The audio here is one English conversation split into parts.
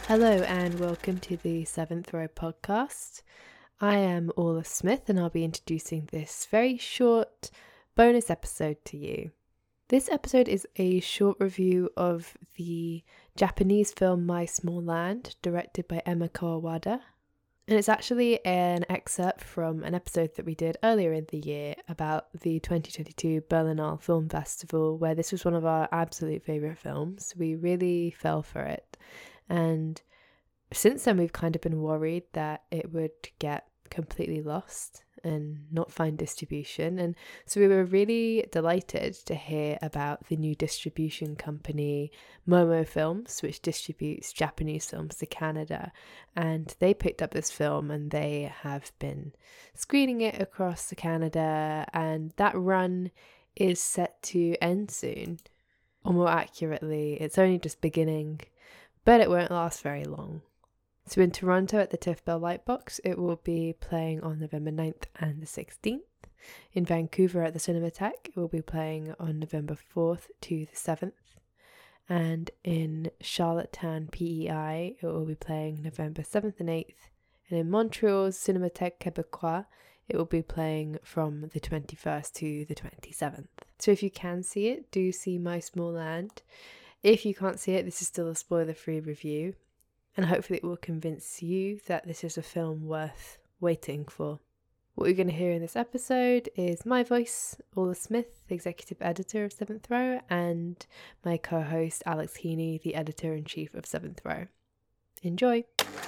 Hello and welcome to the Seventh Row podcast. I am Orla Smith and I'll be introducing this very short bonus episode to you. This episode is a short review of the Japanese film My Small Land, directed by Emma Kawawada. And it's actually an excerpt from an episode that we did earlier in the year about the 2022 Berlinale Film Festival, where this was one of our absolute favourite films. We really fell for it. And since then, we've kind of been worried that it would get completely lost and not find distribution. And so we were really delighted to hear about the new distribution company, Momo Films, which distributes Japanese films to Canada. And they picked up this film and they have been screening it across Canada. And that run is set to end soon. Or more accurately, it's only just beginning, but it won't last very long. So in Toronto at the TIFF Bell Lightbox, it will be playing on November 9th and the 16th. In Vancouver at the Cinematheque, it will be playing on November 4th to the 7th. And in Charlottetown, PEI, it will be playing November 7th and 8th. And in Montreal's Cinémathèque Québécois, it will be playing from the 21st to the 27th. So if you can see it, do see My Small Land. If you can't see it, this is still a spoiler-free review. And hopefully it will convince you that this is a film worth waiting for. What you're going to hear in this episode is my voice, Orla Smith, executive editor of Seventh Row, and my co-host Alex Heaney, the editor-in-chief of Seventh Row. Enjoy!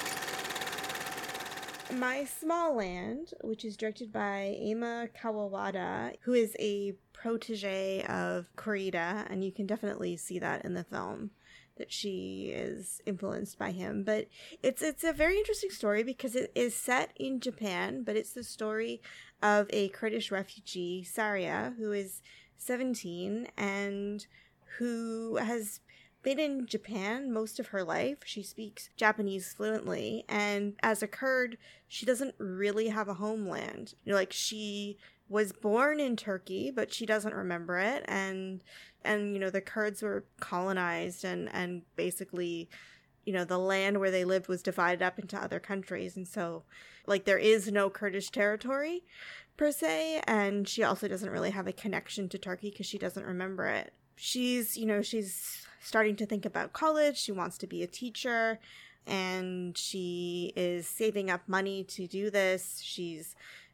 My Small Land, which is directed by Emma Kawawada, who is a protege of Kurita, and you can definitely see that in the film, that she is influenced by him. But it's a very interesting story because it is set in Japan, but it's the story of a Kurdish refugee, Saria, who is 17 and who has been in Japan most of her life. She speaks Japanese fluently, and as a Kurd, she doesn't really have a homeland. She was born in Turkey, but she doesn't remember it, and the Kurds were colonized and basically, the land where they lived was divided up into other countries, and so there is no Kurdish territory per se, and she also doesn't really have a connection to Turkey because she doesn't remember it. She's starting to think about college. She wants to be a teacher, and she is saving up money to do this. She's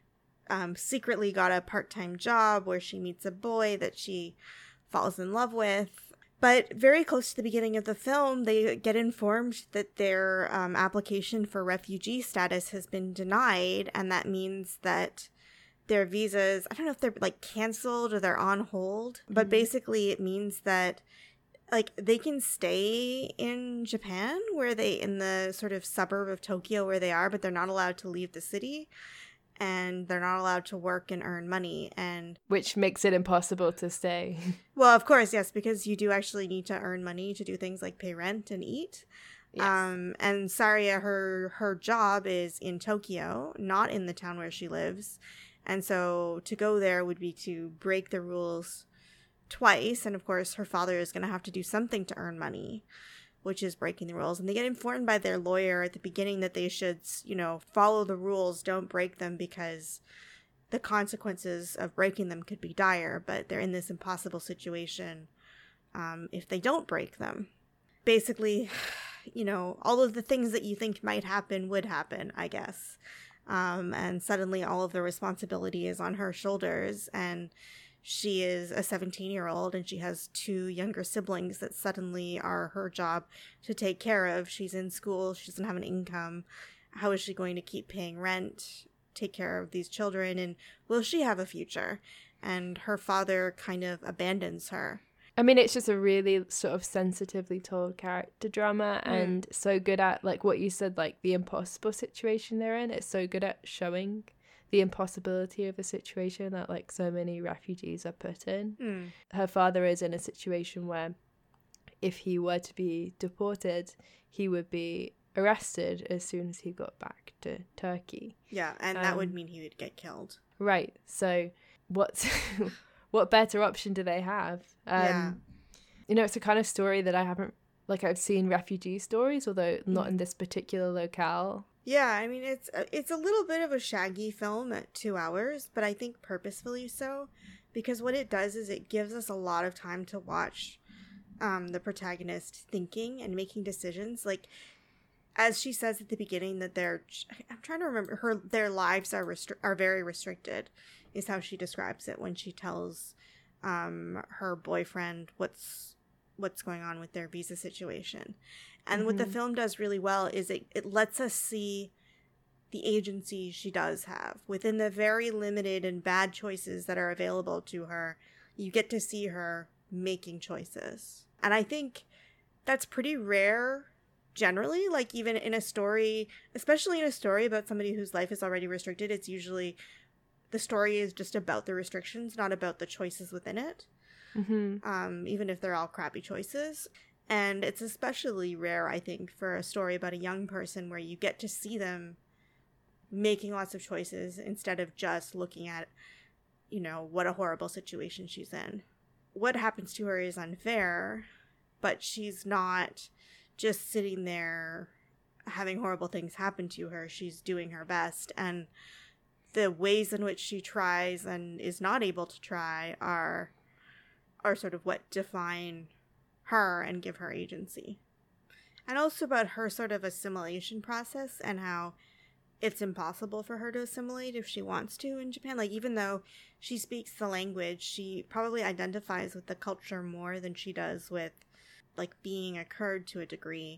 secretly got a part-time job where she meets a boy that she falls in love with. But very close to the beginning of the film, they get informed that their application for refugee status has been denied, and that means that their visas, I don't know if they're canceled or they're on hold, but basically it means that they can stay in Japan in the sort of suburb of Tokyo where they are, but they're not allowed to leave the city, and they're not allowed to work and earn money, and which makes it impossible to stay. Well, of course, yes, because you do actually need to earn money to do things like pay rent and eat. Yes. And Saria, her job is in Tokyo, not in the town where she lives, and so to go there would be to break the rules twice, and of course her father is going to have to do something to earn money, which is breaking the rules. And they get informed by their lawyer at the beginning that they should, follow the rules, don't break them, because the consequences of breaking them could be dire, but they're in this impossible situation if they don't break them. Basically, all of the things that you think might happen would happen, I guess. And suddenly all of the responsibility is on her shoulders, and she is a 17-year-old and she has two younger siblings that suddenly are her job to take care of. She's in school. She doesn't have an income. How is she going to keep paying rent, take care of these children, and will she have a future? And her father kind of abandons her. I mean, it's just a really sort of sensitively told character drama, and so good at, what you said, the impossible situation they're in. It's so good at showing the impossibility of a situation that so many refugees are put in. Her father is in a situation where if he were to be deported, he would be arrested as soon as he got back to Turkey. Yeah, and that would mean he would get killed. Right. So what better option do they have? It's a kind of story that I haven't like I've seen refugee stories, although not in this particular locale. Yeah, I mean, it's a little bit of a shaggy film at 2 hours, but I think purposefully so, because what it does is it gives us a lot of time to watch the protagonist thinking and making decisions. Like, as she says at the beginning that I'm trying to remember, their lives are very restricted, is how she describes it when she tells her boyfriend what's going on with their visa situation. And what the film does really well is it lets us see the agency she does have. Within the very limited and bad choices that are available to her, you get to see her making choices. And I think that's pretty rare generally. Like, even in a story, especially in a story about somebody whose life is already restricted, it's usually the story is just about the restrictions, not about the choices within it. Even if they're all crappy choices. And it's especially rare, I think, for a story about a young person where you get to see them making lots of choices instead of just looking at, you know, what a horrible situation she's in. What happens to her is unfair, but she's not just sitting there having horrible things happen to her. She's doing her best. And the ways in which she tries and is not able to try are sort of what define her and give her agency. And also about her sort of assimilation process and how it's impossible for her to assimilate if she wants to in Japan. Like, even though she speaks the language, she probably identifies with the culture more than she does with, like, being a Kurd to a degree.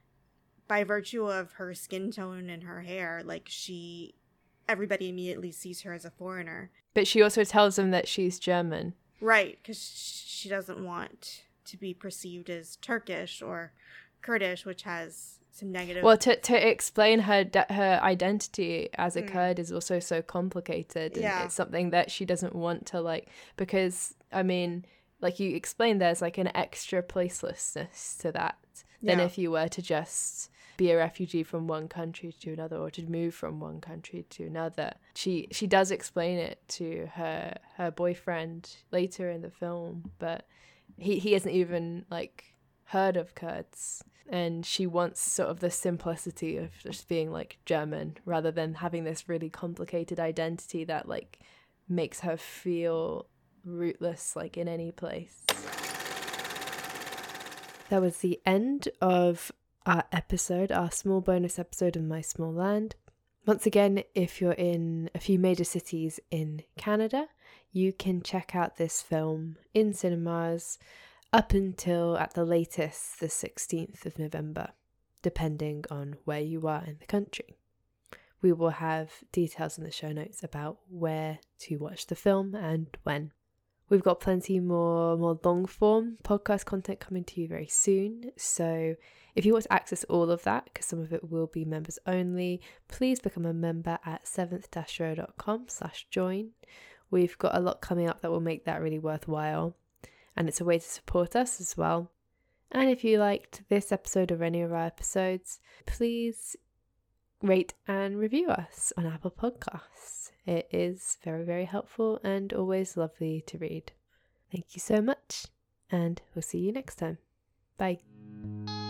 By virtue of her skin tone and her hair, like, everybody immediately sees her as a foreigner. But she also tells them that she's German. Right, because she doesn't want to be perceived as Turkish or Kurdish, which has some negative... Well, to explain her identity as a Kurd is also so complicated. And it's something that she doesn't want to, like... Because, I mean, like you explained, there's, like, an extra placelessness to that than if you were to just be a refugee from one country to another or to move from one country to another. She does explain it to her boyfriend later in the film, but he hasn't even, like, heard of Kurds, and she wants sort of the simplicity of just being, like, German rather than having this really complicated identity that, like, makes her feel rootless, like, in any place. That was the end of our episode, our small bonus episode of My Small Land. Once again, if you're in a few major cities in Canada, you can check out this film in cinemas up until, at the latest, the 16th of November, depending on where you are in the country. We will have details in the show notes about where to watch the film and when. We've got plenty more long form podcast content coming to you very soon. So if you want to access all of that, because some of it will be members only, please become a member at 7th-row.com/join. We've got a lot coming up that will make that really worthwhile. And it's a way to support us as well. And if you liked this episode or any of our episodes, please rate and review us on Apple Podcasts. It is very, very helpful and always lovely to read. Thank you so much, and we'll see you next time. Bye.